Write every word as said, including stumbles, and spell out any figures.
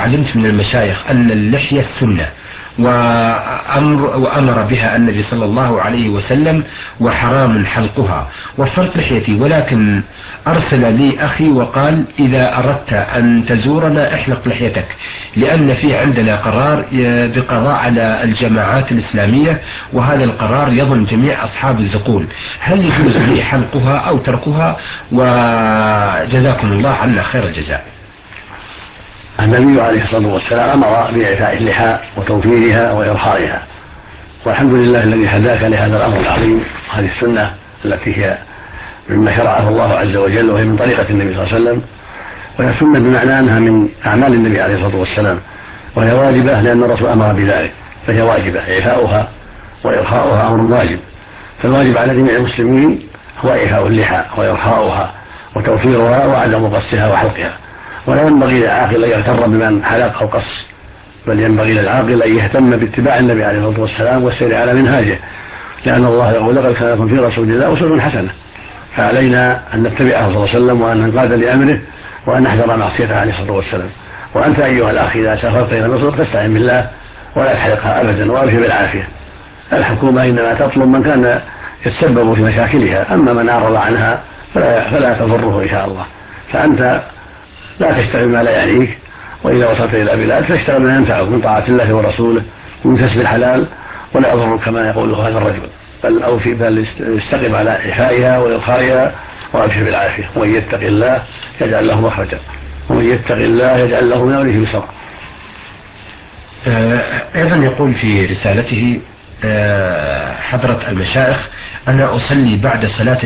علمت من المشايخ أن اللحية سنة وأمر, وأمر بها النبي صلى الله عليه وسلم وحرام حلقها، وفرت لحيتي، ولكن أرسل لي أخي وقال إذا أردت أن تزورنا احلق لحيتك، لأن في عندنا قرار بقضاء على الجماعات الإسلامية، وهذا القرار يضم جميع أصحاب الزقون، هل يجوز لي حلقها أو تركها؟ وجزاكم الله عنا خير الجزاء. النبي عليه الصلاة والسلام أمر بإعفاء اللحى وتوفيرها وإرخائها، والحمد لله الذي هداك لهذا الأمر العظيم، هذه السنة التي هي مما شرعه الله عز وجل، وهي من طريقة النبي صلى الله عليه وسلم، وهي سنة بمعنى أنها من أعمال النبي عليه الصلاة والسلام، وهي واجبة لأن الرسول أمر بذلك، فهي واجبة، إعفاؤها وإرخاؤها أمر واجب، فالواجب على جميع المسلمين هو إعفاء اللحى وإرخاؤها وتوفيرها وعدم قصها وحلقها. ولا ينبغي للعاقل أن يغتر بمن حلق أو قص، بل ينبغي للعاقل أن يهتم باتباع النبي عليه الصلاة والسلام والسير على منهاجه، لأن الله يقول لقد كان لكم في رسول الله أسوة حسنة، فعلينا أن نتبعه صلى الله عليه وسلم وأن ننقاد لأمره وأن نحذر معصيته عليه الصلاة والسلام. وأنت أيها الأخ إذا سافرت إلى مصر فاستعن بالله ولا تحلقها أبدا وأبشر بالعافية. الحكومة إنما تطلب من كان يتسبب في مشاكلها، أما من أعرض عنها فلا, فلا تضره إن شاء الله. فأنت لا تشتغل ما لا يعنيك، وإذا وصلت إلى بلاد فاشتغل ما ينفعك من طاعة الله ورسوله ومن كسب الحلال، ولا يضرك كما يقول هذا الرجل، بل أوفي بل استقم على إعفائها وإرخائها وأبشر بالعافية. ومن يتق الله يجعل له مخرجا ومن يتق الله يجعل له من أمره يسرا. أيضا يقول في رسالته حضرة المشايخ: أنا أصلي بعد صلاة